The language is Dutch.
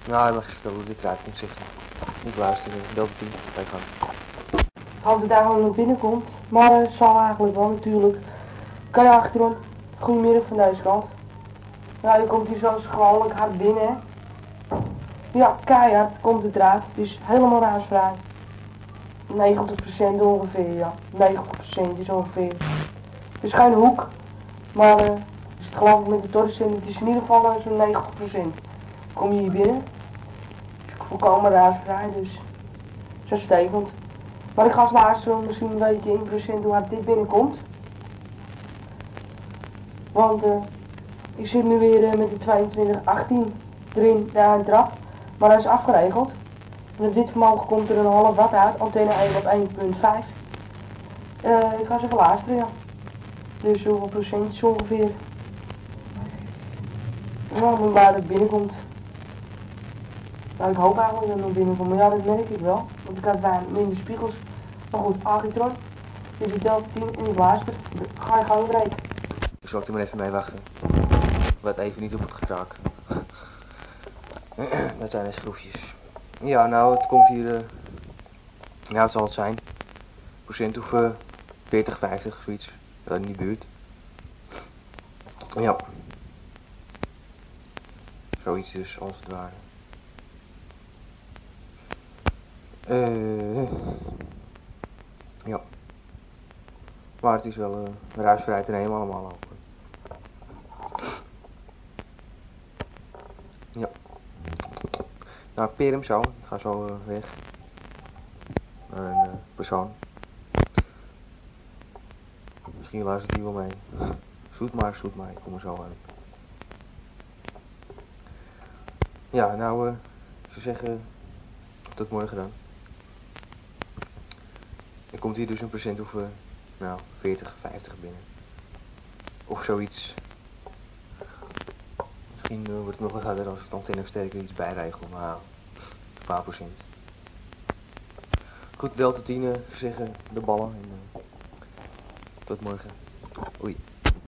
Nou, hij mag je vertellen hoe dit eruit komt zeggen. Niet luisteren, Delta 10, wij gaan. Als het daar gewoon naar binnen komt, maar het zal eigenlijk wel natuurlijk. Kan je achterom, goedemiddag van deze kant. Ja, je komt hier zoals gewoonlijk hard binnen, hè. Ja, keihard komt het eruit, het is helemaal raasvrij. 90% ongeveer, ja. 90% is ongeveer. Het is geen hoek, maar is het geloof ik met de torsen, het is in ieder geval zo'n 90%. Kom je hier binnen, volkomen raasvrij, dus zo stekend. Maar ik ga als laatste misschien weet je in procent hoe hard dit binnenkomt. Want ik zit nu weer met de 2218 erin, de eindtrap. Maar hij is afgeregeld. En op dit vermogen komt er een half watt uit, antenne 1 op 1.5. Ik ga ze even luisteren, ja. Dus hoeveel procent is ongeveer? Nou, maar waar het binnenkomt. Nou, ik hoop eigenlijk dat het nog binnenkomt, maar ja, dat merk ik wel. Want ik had weinig minder spiegels. Maar goed, Agitron, dit is Delta 10 en ik luister. Ga je gang breken. Dus zal ik er maar even mee wachten. Wat even niet op het gekraak. Dat zijn de schroefjes. Ja, nou, het komt hier... nou, het zal het zijn. Procent of 40, 50, zoiets. In die buurt. Ja. Zoiets dus, als het ware. Ja. Maar het is wel ruisvrij te nemen allemaal ook. Ja. Nou, ik peer hem zo. Ik ga zo weg. Naar een persoon. Misschien luistert hij wel mee. Zoet maar, ik kom er zo aan. Ja, nou, ik zou zeggen, tot morgen dan. Er komt hier dus een procent of, nou, 40, 50 binnen. Of zoiets. Misschien wordt het nog wat harder als ik de antenne sterker iets bijregel, maar een paar procent. Goed, Delta 10, zeggen de ballen en tot morgen. Oei.